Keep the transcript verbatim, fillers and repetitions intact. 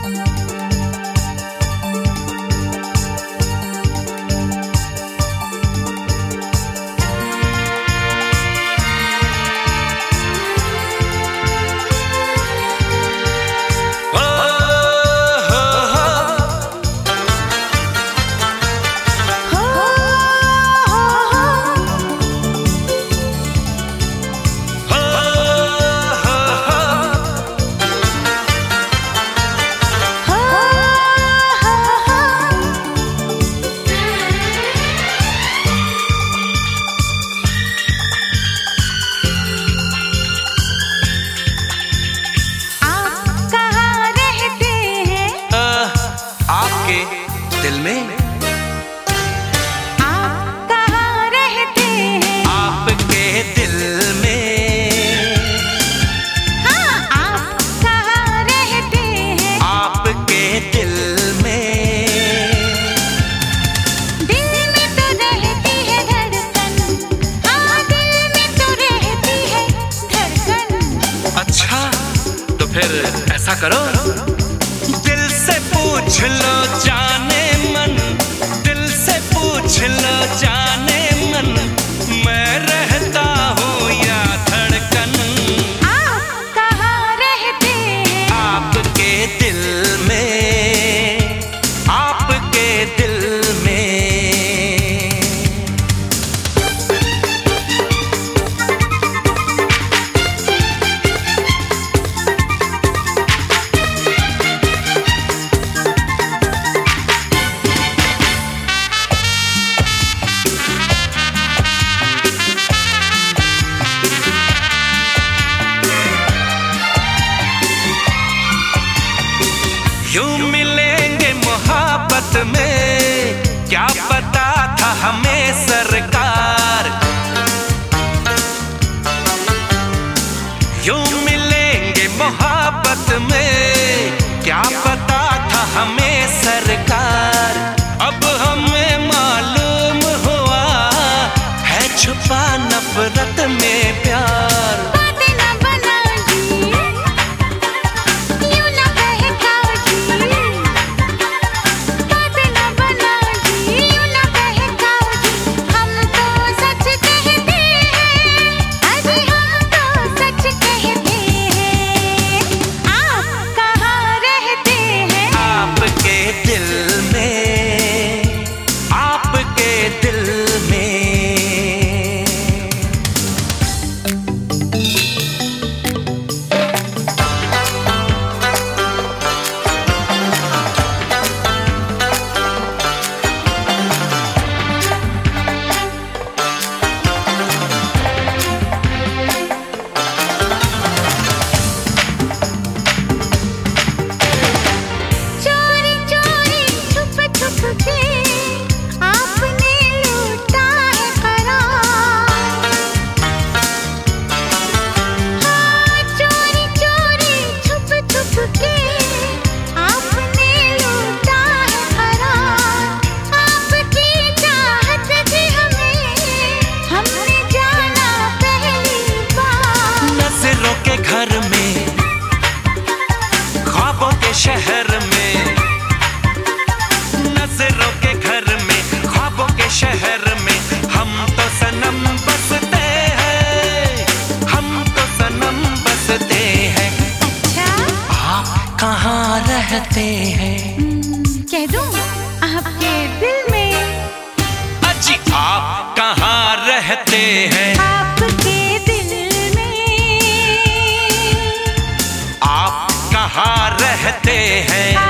दिल में आप कहाँ रहते हैं? आपके दिल में। हाँ, आप कहाँ रहते हैं? आपके दिल में। दिल में तो रहती है धड़कन। हाँ, दिल में तो रहती है धड़कन। अच्छा तो फिर ऐसा करो, दिल से पूछ लो जाने मन, दिल से पूछ लो जाने मन, मैं रहता हूँ या धड़कन। आप कहाँ रहते हैं? आपके दिल में, आपके दिल में। यूं मिलेंगे मोहब्बत में, क्या पता था हमें सरकार। यूं मिलेंगे मोहब्बत में, क्या पता था हमें सरकार। अब हमें मालूम हुआ है छुपा नफरत में प्यार। शहर में, नजरों के घर में, ख्वाबों के शहर में, हम तो सनम बसते हैं, हम तो सनम बसते हैं। अच्छा? आप कहाँ रहते हैं? कह दूं आपके दिल में। अजी आप कहाँ रहते हैं? आपके दिल में। आप कहाँ रहते हैं?